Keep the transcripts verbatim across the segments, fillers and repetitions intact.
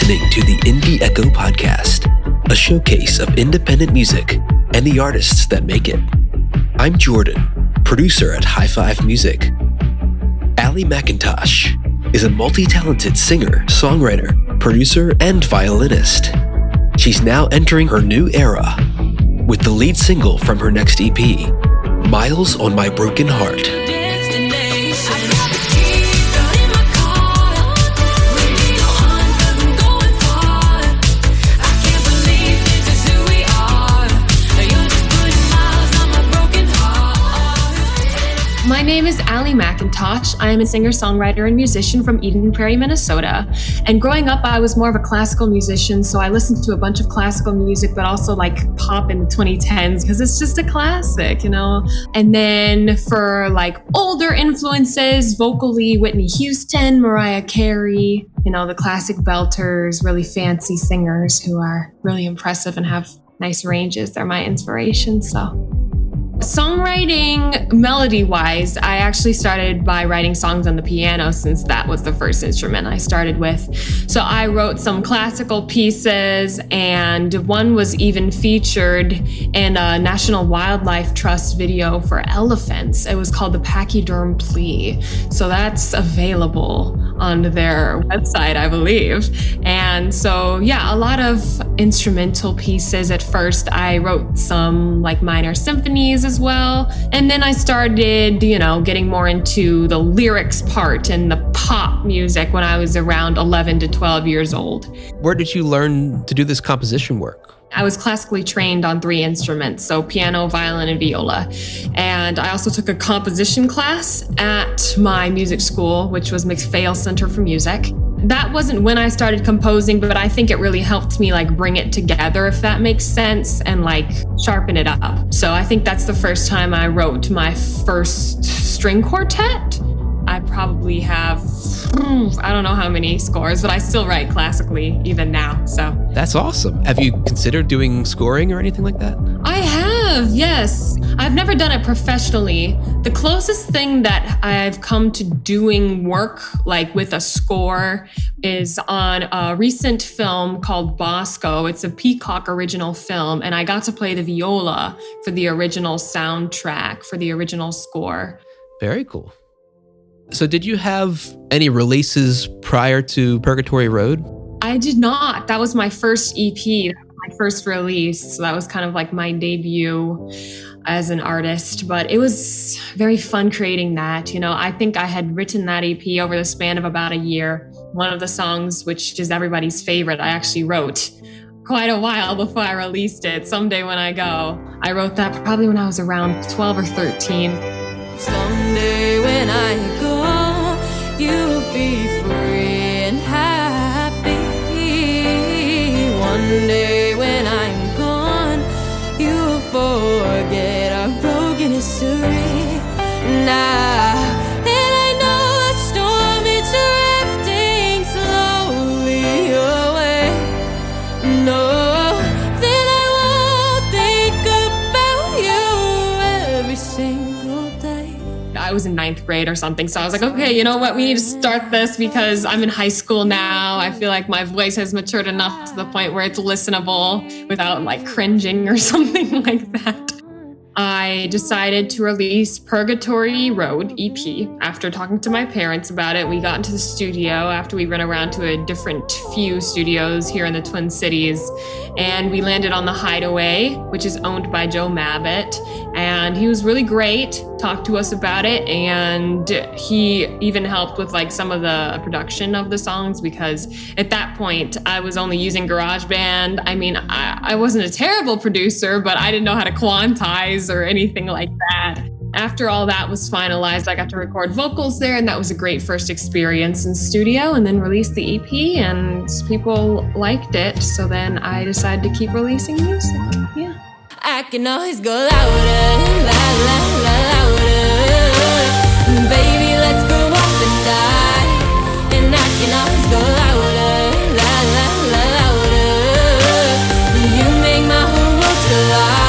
listening to the Indie Echo Podcast, a showcase of independent music and the artists that make it. I'm Jordan, producer at High Five Music. Allie McIntosh is a multi-talented singer, songwriter, producer, and violinist. She's now entering her new era with the lead single from her next E P, Miles on My Broken Heart. My name is Allie McIntosh. I am a singer, songwriter, and musician from Eden Prairie, Minnesota. And growing up, I was more of a classical musician, so I listened to a bunch of classical music, but also like pop in the twenty tens, because it's just a classic, you know? And then for like older influences, vocally, Whitney Houston, Mariah Carey, you know, the classic belters, really fancy singers who are really impressive and have nice ranges. They're my inspiration, so... Songwriting, melody-wise, I actually started by writing songs on the piano since that was the first instrument I started with. So I wrote some classical pieces, and one was even featured in a National Wildlife Trust video for elephants. It was called the Pachyderm Plea. So that's available on their website, I believe. And so, yeah, a lot of instrumental pieces at first. I wrote some like minor symphonies as well. And then I started, you know, getting more into the lyrics part and the pop music when I was around eleven to twelve years old. Where did you learn to do this composition work? I was classically trained on three instruments, so piano, violin, and viola. And I also took a composition class at my music school, which was McPhail Center for Music. That wasn't when I started composing, but I think it really helped me like bring it together, if that makes sense, and like sharpen it up. So I think that's the first time I wrote my first string quartet. I probably have, I don't know how many scores, but I still write classically even now, so. That's awesome. Have you considered doing scoring or anything like that? I have, yes. I've never done it professionally. The closest thing that I've come to doing work like with a score is on a recent film called Bosco. It's a Peacock original film, and I got to play the viola for the original soundtrack, for the original score. Very cool. So did you have any releases prior to Purgatory Road? I did not. That was my first E P, my first release. So that was kind of like my debut as an artist, but it was very fun creating that. You know, I think I had written that E P over the span of about a year. One of the songs, which is everybody's favorite, I actually wrote quite a while before I released it. Someday When I Go. I wrote that probably when I was around twelve or thirteen. Someday when I go, you'll be free and happy. One day when I'm gone, you'll forget our broken history. Now, and I know the storm is drifting slowly away. No, then I won't think about you every single day. I was in ninth grade or something. So I was like, okay, you know what? We need to start this because I'm in high school now. I feel like my voice has matured enough to the point where it's listenable without like cringing or something like that. I decided to release Purgatory Road E P. After talking to my parents about it, we got into the studio after we ran around to a different few studios here in the Twin Cities. And we landed on the Hideaway, which is owned by Joe Mabbitt. And he was really great, talked to us about it. And he even helped with like some of the production of the songs, because at that point I was only using GarageBand. I mean, I, I wasn't a terrible producer, but I didn't know how to quantize or anything like that. After all that was finalized, I got to record vocals there, and that was a great first experience in studio, and then released the E P, and people liked it. So then I decided to keep releasing music. Yeah. I can always go louder, louder, louder. Baby, let's go off and die. And I can always go louder, louder, louder. You make my whole world to lie.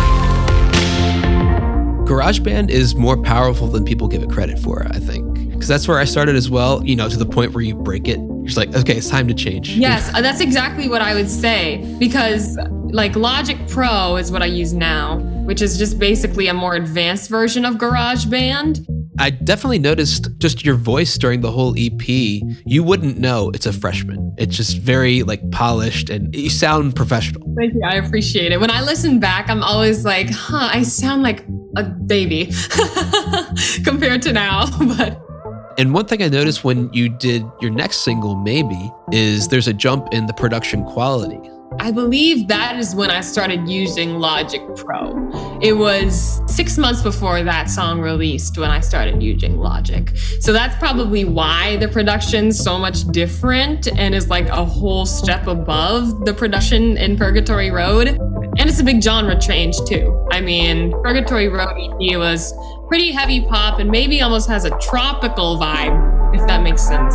GarageBand is more powerful than people give it credit for, I think. Because that's where I started as well, you know, to the point where you break it You're just like, okay, it's time to change. Yes, that's exactly what I would say, because like Logic Pro is what I use now, which is just basically a more advanced version of GarageBand. I definitely noticed just your voice during the whole E P. You wouldn't know it's a freshman. It's just very like polished and you sound professional. Thank you. I appreciate it. When I listen back, I'm always like, huh, I sound like a baby compared to now. But And one thing I noticed when you did your next single, Maybe, is there's a jump in the production quality. I believe that is when I started using Logic Pro. It was six months before that song released when I started using Logic. So that's probably why the production's so much different and is like a whole step above the production in Purgatory Road. And it's a big genre change too. I mean, Purgatory Road E P was pretty heavy pop and maybe almost has a tropical vibe, if that makes sense.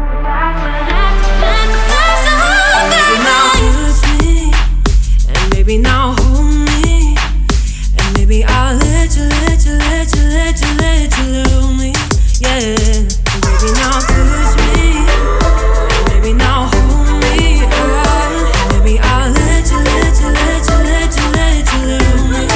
Maybe now hold me, and maybe I'll let you, let you, let you, let you, let you love me, yeah. Maybe now touch me, and maybe now hold me, oh. Maybe I'll let you, let you, let you, let you, let you love me,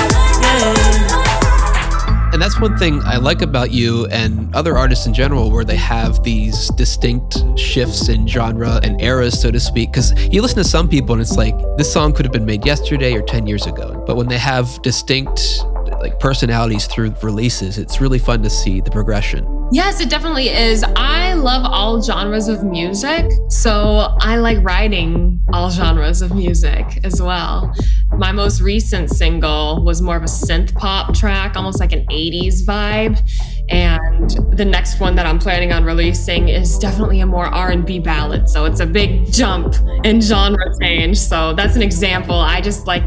yeah. And that's one thing I like about you and other artists in general, where they have these distinct shifts in genre and eras, so to speak. Because you listen to some people and it's like, this song could have been made yesterday or ten years ago. But when they have distinct like personalities through releases, it's really fun to see the progression. Yes, it definitely is. I love all genres of music, so I like writing all genres of music as well. My most recent single was more of a synth pop track, almost like an eighties vibe. And the next one that I'm planning on releasing is definitely a more R and B ballad. So it's a big jump in genre change. So that's an example. I just like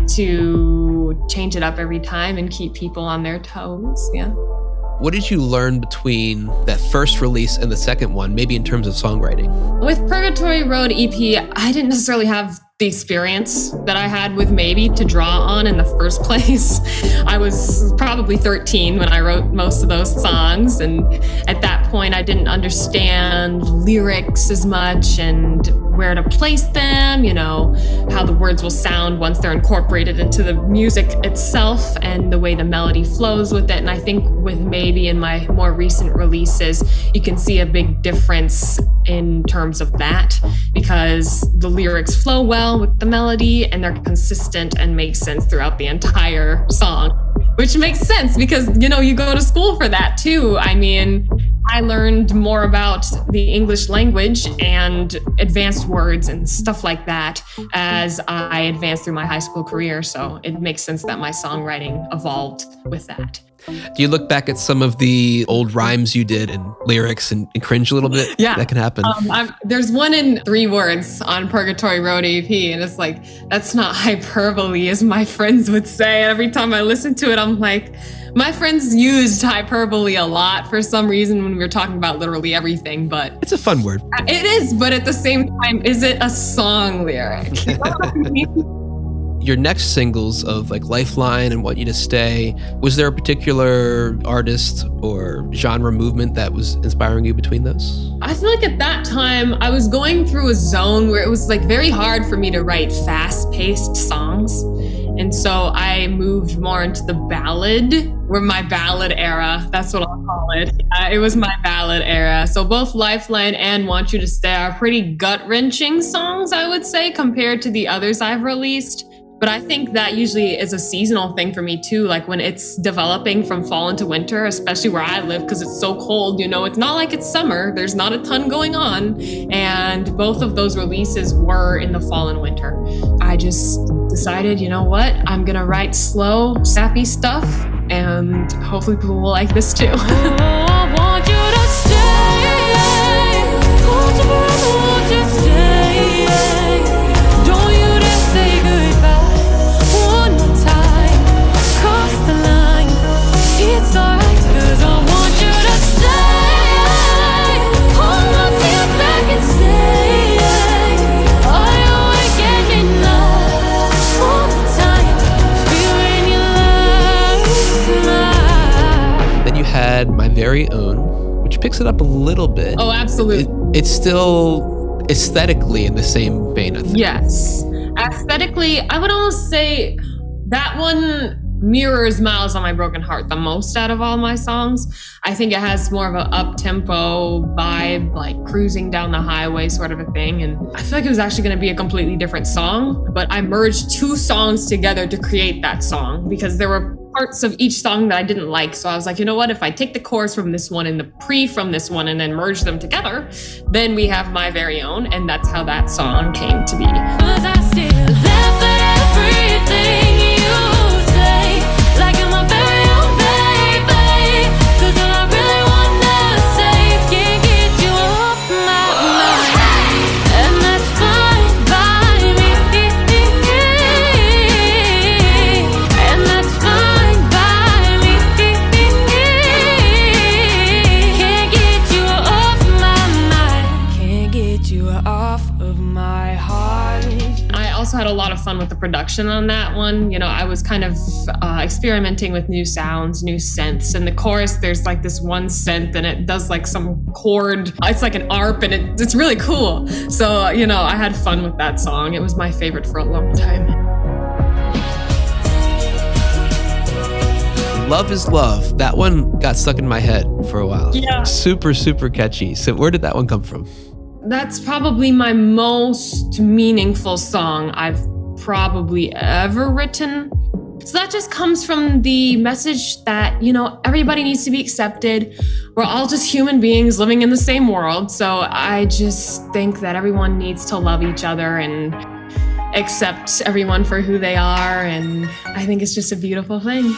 to change it up every time and keep people on their toes. Yeah. What did you learn between that first release and the second one, maybe in terms of songwriting? With Purgatory Road E P, I didn't necessarily have the experience that I had with Maybe to draw on in the first place. I was probably thirteen when I wrote most of those songs. And at that point, I didn't understand lyrics as much and where to place them, you know, how the words will sound once they're incorporated into the music itself and the way the melody flows with it. And I think with Maybe in my more recent releases, you can see a big difference in terms of that because the lyrics flow well with the melody and they're consistent and make sense throughout the entire song, which makes sense because, you know, you go to school for that too. I mean, I learned more about the English language and advanced words and stuff like that as I advanced through my high school career. So it makes sense that my songwriting evolved with that. Do you look back at some of the old rhymes you did and lyrics and, and cringe a little bit? Yeah. That can happen. Um, I'm, there's one in three words on Purgatory Road E P, and it's like, that's not hyperbole, as my friends would say. And every time I listen to it, I'm like, my friends used hyperbole a lot for some reason when we were talking about literally everything, but it's a fun word. It is, but at the same time, is it a song lyric? You know what I mean? Your next singles of like Lifeline and Want You to Stay, was there a particular artist or genre movement that was inspiring you between those? I feel like at that time I was going through a zone where it was like very hard for me to write fast-paced songs. And so I moved more into the ballad, or my ballad era. That's what I'll call it. Uh, it was my ballad era. So both Lifeline and Want You to Stay are pretty gut-wrenching songs, I would say, compared to the others I've released. But I think that usually is a seasonal thing for me too. Like when it's developing from fall into winter, especially where I live, because it's so cold, you know, it's not like it's summer. There's not a ton going on. And both of those releases were in the fall and winter. I just decided, you know what? I'm going to write slow, sappy stuff. And hopefully people will like this too. Oh, I want you to stay. Want you, want you to stay. Don't you dare say goodbye. One more time, cross the line. It's alright, cause I want you to stay. Hold my tears back and stay. Are you waking in love? One more time, feeling your love. Then you had My Very Own, which picks it up a little bit. Oh, absolutely. It, it's still aesthetically in the same vein, I think. Yes. Aesthetically, I would almost say that one mirrors Miles on My Broken Heart the most out of all my songs. I think it has more of an up-tempo vibe, like cruising down the highway sort of a thing. And I feel like it was actually going to be a completely different song, but I merged two songs together to create that song because there were parts of each song that I didn't like. So I was like, you know what? If I take the chorus from this one and the pre from this one and then merge them together, then we have my very own. And that's how that song came to be. Was I still there for everything you say? Like I'm a very own baby. 'Cause all I really wanna say is can't get you off my mind. And that's fine by me. And that's fine by me. Can't get you off my mind. Can't get you off of my heart. I also had a lot of fun with the production on that one. You know, I was kind of uh, experimenting with new sounds, new synths. In the chorus, there's like this one synth and it does like some chord. It's like an arp and it, it's really cool. So, you know, I had fun with that song. It was my favorite for a long time. Love is Love. That one got stuck in my head for a while. Yeah. Super, super catchy. So where did that one come from? That's probably my most meaningful song I've probably ever written. So that just comes from the message that, you know, everybody needs to be accepted. We're all just human beings living in the same world. So I just think that everyone needs to love each other and accept everyone for who they are. And I think it's just a beautiful thing.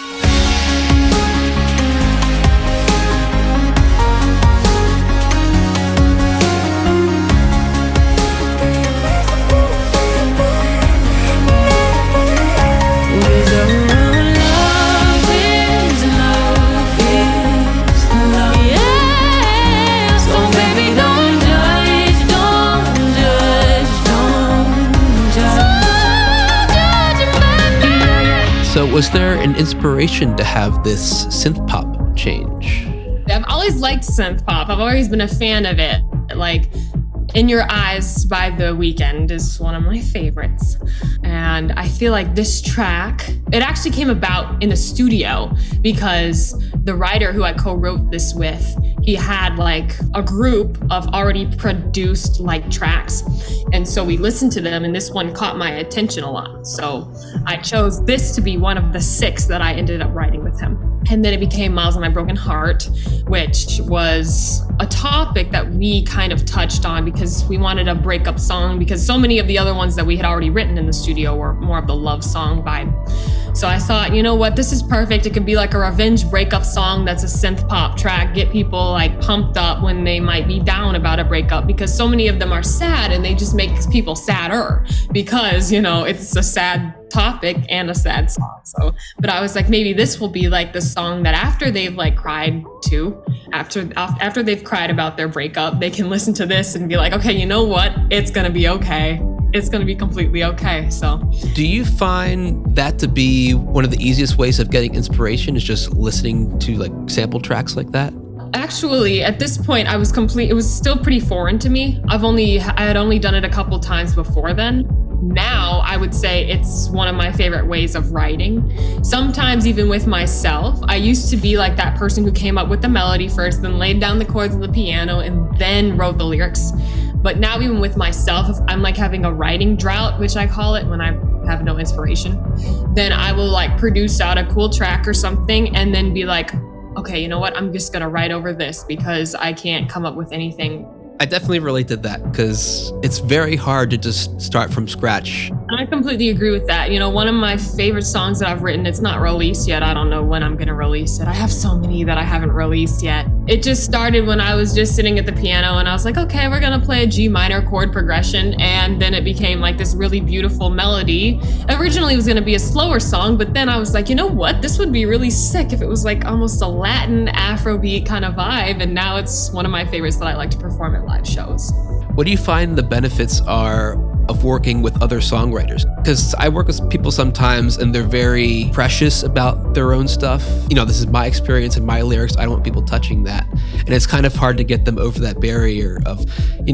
So was there an inspiration to have this synth pop change? I've always liked synth pop. I've always been a fan of it. Like, In Your Eyes by The Weeknd is one of my favorites. And I feel like this track, it actually came about in the studio because the writer who I co-wrote this with, he had like a group of already produced like tracks. And so we listened to them and this one caught my attention a lot. So I chose this to be one of the six that I ended up writing with him. And then it became Miles on My Broken Heart, which was a topic that we kind of touched on because we wanted a breakup song because so many of the other ones that we had already written in the studio were more of the love song vibe. So I thought, you know what, this is perfect. It could be like a revenge breakup song that's a synth pop track, get people like pumped up when they might be down about a breakup because so many of them are sad and they just make people sadder because, you know, it's a sad topic and a sad song. So, but I was like, maybe this will be like the song that after they've like cried to, after after they've cried about their breakup, they can listen to this and be like, okay, you know what? It's gonna be okay. It's gonna be completely okay. So, do you find that to be one of the easiest ways of getting inspiration is just listening to like sample tracks like that? Actually, at this point, I was complete. It was still pretty foreign to me. I've only, I had only done it a couple times before then. Now, I would say it's one of my favorite ways of writing. Sometimes even with myself, I used to be like that person who came up with the melody first, then laid down the chords on the piano, and then wrote the lyrics. But now even with myself, if I'm like having a writing drought, which I call it when I have no inspiration, then I will like produce out a cool track or something and then be like, okay, you know what? I'm just gonna write over this because I can't come up with anything. I definitely relate to that because it's very hard to just start from scratch. I completely agree with that. You know, one of my favorite songs that I've written, it's not released yet. I don't know when I'm going to release it. I have so many that I haven't released yet. It just started when I was just sitting at the piano and I was like, okay, we're going to play a G minor chord progression. And then it became like this really beautiful melody. Originally it was going to be a slower song, but then I was like, you know what? This would be really sick if it was like almost a Latin Afrobeat kind of vibe. And now it's one of my favorites that I like to perform at live shows. What do you find the benefits are of working with other songwriters? Because I work with people sometimes and they're very precious about their own stuff. You know, this is my experience and my lyrics. I don't want people touching that. And it's kind of hard to get them over that barrier of, you know,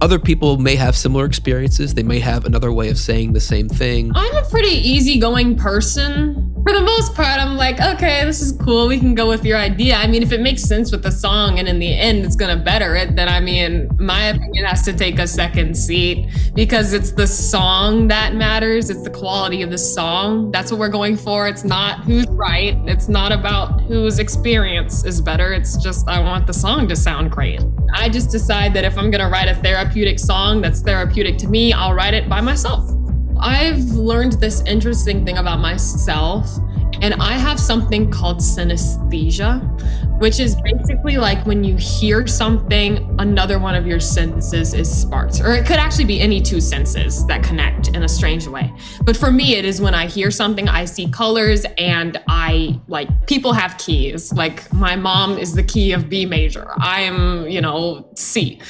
Other people may have similar experiences. They may have another way of saying the same thing. I'm a pretty easygoing person. For the most part, I'm like, okay, this is cool. We can go with your idea. I mean, if it makes sense with the song and in the end it's going to better it, then I mean, my opinion has to take a second seat because it's the song that matters. It's the quality of the song. That's what we're going for. It's not who's right. It's not about whose experience is better. It's just, I want the song to sound great. I just decide that if I'm going to write a therapeutic song that's therapeutic to me, I'll write it by myself. I've learned this interesting thing about myself, and I have something called synesthesia, which is basically like when you hear something, another one of your senses is sparked, or it could actually be any two senses that connect in a strange way. But for me, it is when I hear something, I see colors, and I like, people have keys. Like my mom is the key of B major. I am, you know, C.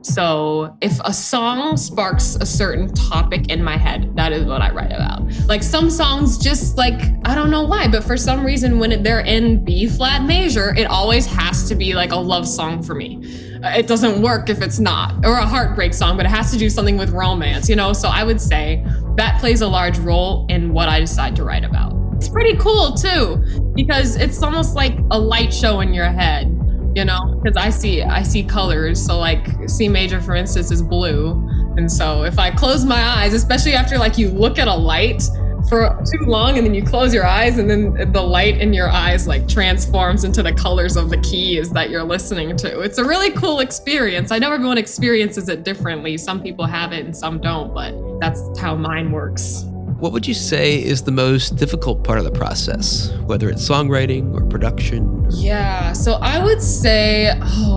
So if a song sparks a certain topic in my head, that is what I write about. Like some songs just like, I don't know why, but for some reason when they're in B flat major, it always has to be like a love song for me. It doesn't work if it's not, or a heartbreak song, but it has to do something with romance, you know? So I would say that plays a large role in what I decide to write about. It's pretty cool too, because it's almost like a light show in your head. You know, because I see I see colors. So like C major, for instance, is blue. And so if I close my eyes, especially after like you look at a light for too long and then you close your eyes and then the light in your eyes like transforms into the colors of the keys that you're listening to. It's a really cool experience. I know everyone experiences it differently. Some people have it and some don't, but that's how mine works. What would you say is the most difficult part of the process, whether it's songwriting or production? Or... Yeah, so I would say,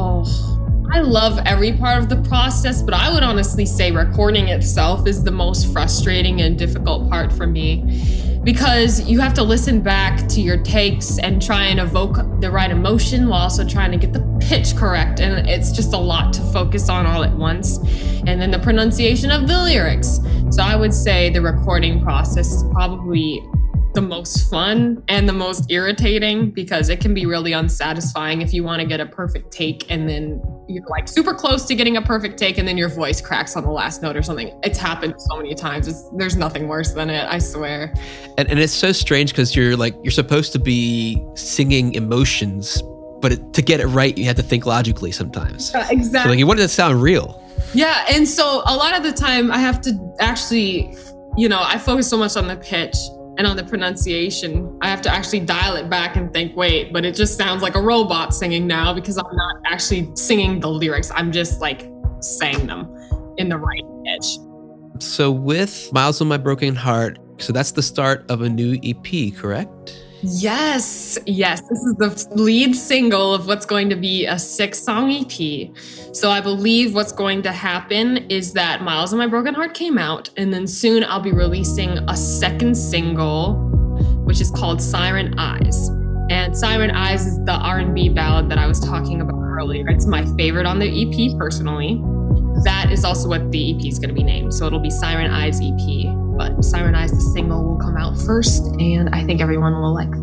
oh, I love every part of the process, but I would honestly say recording itself is the most frustrating and difficult part for me because you have to listen back to your takes and try and evoke the right emotion while also trying to get the pitch correct. And it's just a lot to focus on all at once. And then the pronunciation of the lyrics. So I would say the recording process is probably the most fun and the most irritating because it can be really unsatisfying if you want to get a perfect take and then you're like super close to getting a perfect take and then your voice cracks on the last note or something. It's happened so many times. It's, there's nothing worse than it, I swear. And, and it's so strange because you're like, you're supposed to be singing emotions, but it, to get it right, you have to think logically sometimes. Uh, exactly. So like you want it to sound real. Yeah, and so a lot of the time I have to actually, you know, I focus so much on the pitch and on the pronunciation. I have to actually dial it back and think, wait, but it just sounds like a robot singing now because I'm not actually singing the lyrics. I'm just like saying them in the right pitch. So with Miles on My Broken Heart, so that's the start of a new E P, correct? Yes, yes. This is the lead single of what's going to be a six-song E P. So I believe what's going to happen is that Miles on My Broken Heart came out, and then soon I'll be releasing a second single, which is called Siren Eyes. And Siren Eyes is the R and B ballad that I was talking about earlier. It's my favorite on the E P, personally. That is also what the E P is going to be named. So it'll be Siren Eyes E P. But Siren Eyes, the single, will come out first, and I think everyone will like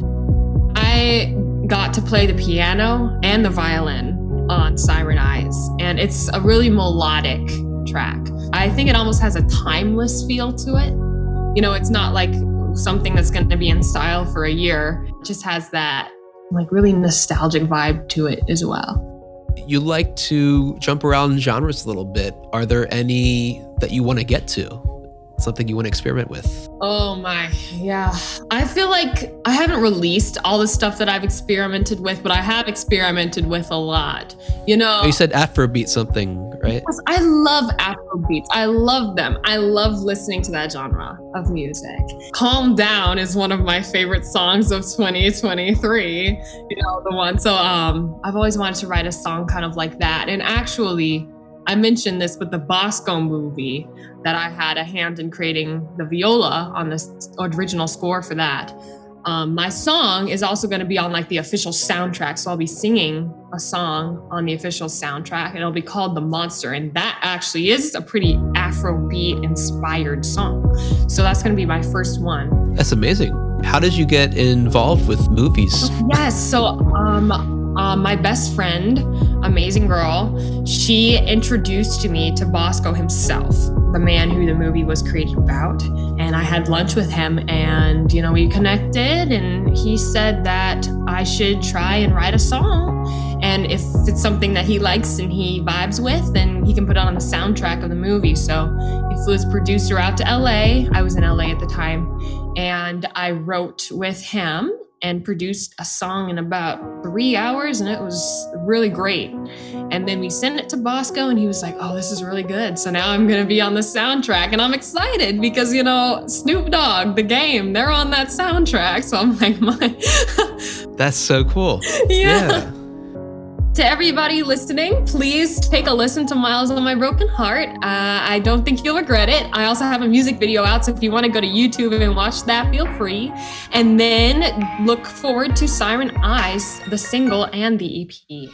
that. I got to play the piano and the violin on Siren Eyes, and it's a really melodic track. I think it almost has a timeless feel to it. You know, it's not like something that's going to be in style for a year. It just has that like really nostalgic vibe to it as well. You like to jump around genres a little bit. Are there any that you want to get to? Something you want to experiment with? Oh my, yeah. I feel like I haven't released all the stuff that I've experimented with, but I have experimented with a lot. You know, oh, you said Afrobeat something, right? I love Afrobeats. I love them. I love listening to that genre of music. Calm Down is one of my favorite songs of twenty twenty-three. You know, the one. So um, I've always wanted to write a song kind of like that. And actually, I mentioned this with the Bosco movie that I had a hand in creating the viola on the original score for that. Um, my song is also going to be on like the official soundtrack. So I'll be singing a song on the official soundtrack and it'll be called The Monster. And that actually is a pretty Afrobeat inspired song. So that's going to be my first one. That's amazing. How did you get involved with movies? Yes. So um, Um, my best friend, amazing girl, she introduced me to Bosco himself, the man who the movie was created about. And I had lunch with him and, you know, we connected and he said that I should try and write a song. And if it's something that he likes and he vibes with, then he can put it on the soundtrack of the movie. So he flew his producer out to L A. I was in L A at the time. And I wrote with him and produced a song in about three hours, and it was really great. And then we sent it to Bosco, and he was like, oh, this is really good. So now I'm gonna be on the soundtrack, and I'm excited because, you know, Snoop Dogg, The Game, they're on that soundtrack. So I'm like, my... That's so cool. Yeah. yeah. To everybody listening, please take a listen to Miles on My Broken Heart. Uh, I don't think you'll regret it. I also have a music video out, so if you want to go to YouTube and watch that, feel free. And then look forward to Siren Eyes, the single and the E P.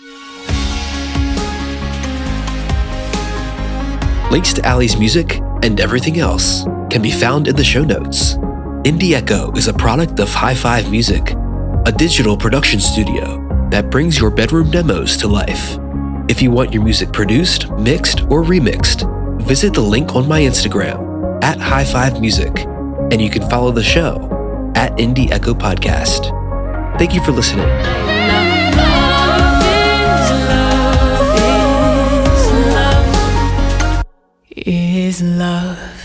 Links to Allie's music and everything else can be found in the show notes. Indie Echo is a product of High Five Music, a digital production studio that brings your bedroom demos to life. If you want your music produced, mixed, or remixed, visit the link on my Instagram at High Five Music, and you can follow the show at Indie Echo Podcast. Thank you for listening. Love is love is love is love.